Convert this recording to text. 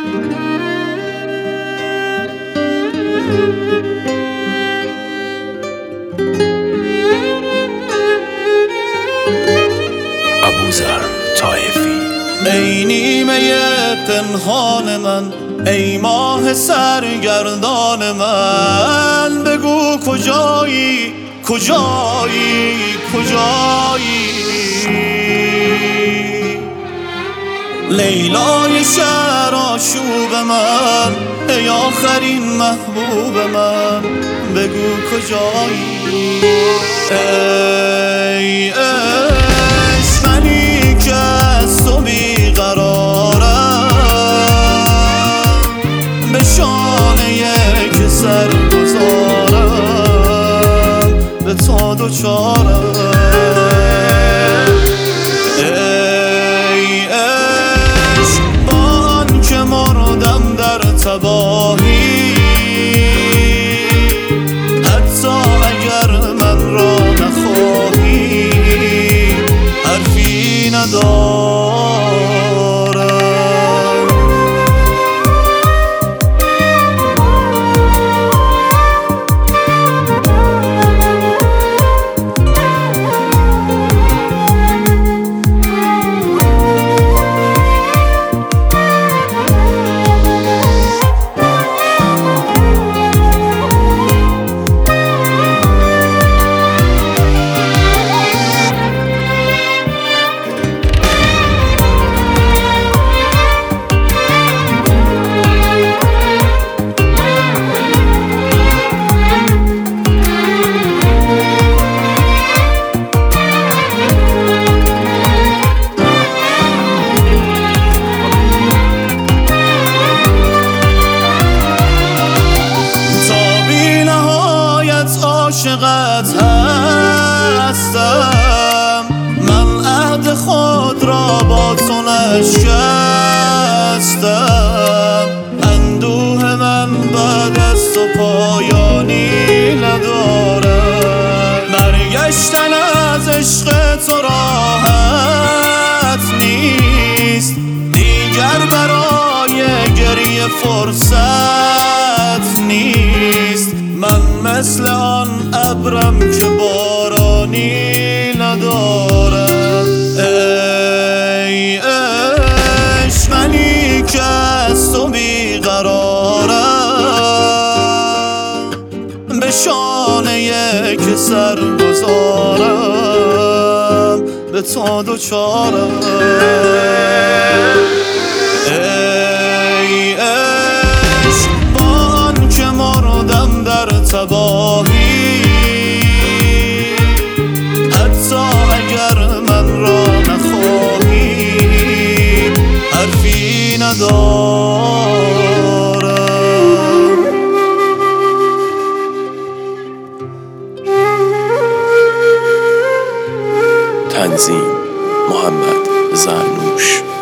ابوذر طایفی. ای نیمه پنهان من، ای ماه سرگردان من، بگو کجایی کجایی کجایی؟ لیلای شهر آشوب من، ای آخرین محبوب من، بگو کجایی؟ ای منی که از تو بیقرارم، به شانه یک سر گذارم، به تو دوچارم. ای عشق با آن که مردم در تباهی، حتی اگر من را نخواهی حرفی ندارم. عاشقت هستم، من عهد خود را با تو نشکستم. اندوه من بعد از تو پایانی ندارد، برگشتن از عشق تو راحت نیست، دیگر برای گریه فرصت نیست. من مثل آن ابرم که بارانی ندارد. ای عشق منی که از تو بیقرارم، به شانه یک سر گذارم، به تو دوچارم. ای عشق با آن که مردم در تباهی، حتی اگر من را نخواهی حرفی ندارم. تنظیم محمد زرنوش.